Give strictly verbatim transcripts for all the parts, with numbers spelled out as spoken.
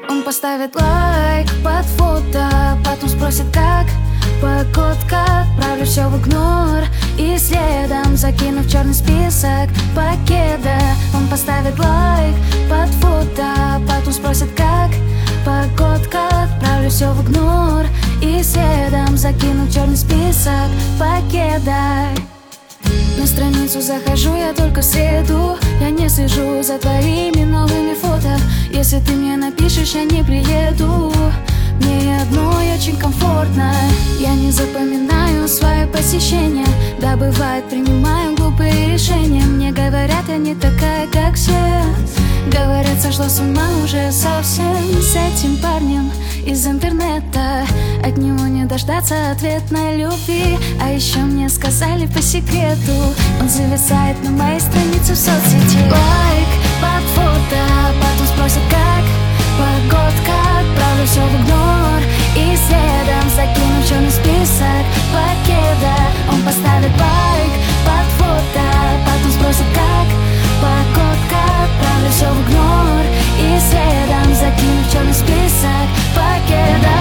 Он поставит лайк под фото, потом спросит, как погодка. Отправлю все в игнор и следом закину в черный список пакета. Он поставит лайк под фото, потом спросит, как погодка. Отправлю все в игнор и следом закину в черный список пакета. На страницу захожу я только в среду. Я не слежу за твоими новыми фото. Если ты мне напишешь, я не приеду. Мне одной очень комфортно. Я не запоминаю свои посещения. Да, бывает, принимаю глупые решения. Мне говорят, я не такая, как все. Говорят, сошла с ума уже совсем. С этим парнем из интернета, от него не дождаться ответной любви. А еще мне сказали по секрету, он зависает на моей странице в соцсети. Лайк под фото, потом спросит, как погодка. Отправлю все в игнор и следом закину в черный список пакета. Он поставит лайк под фото, потом спросит, как погодка. Отправлю все в игнор и следом закину в черный список пакета.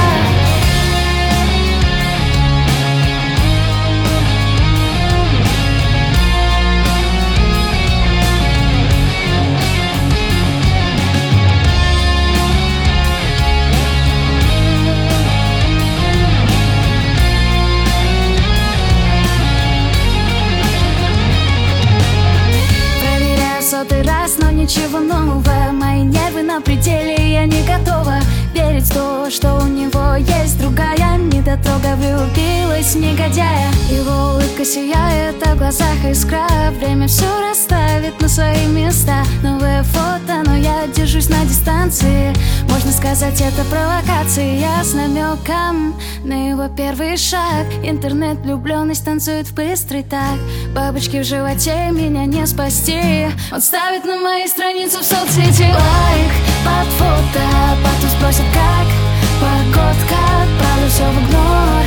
Сотый раз, но ничего нового. Мои нервы на пределе, я не готова верить в то, что у него есть другая. Недотрога влюбилась в негодяя. Его улыбка сияет, а в глазах искра. Время все расставит на свои места. Новое фото, но я держусь на дистанции. Можно сказать, это провокация. Я с намеком на его первый шаг. Интернет-влюбленность танцует в быстрый так. Бабочки в животе, меня не спасти. Он ставит на моей странице в соцсети лайк под фото, потом спросит, как погодка. Отправлю все в игнор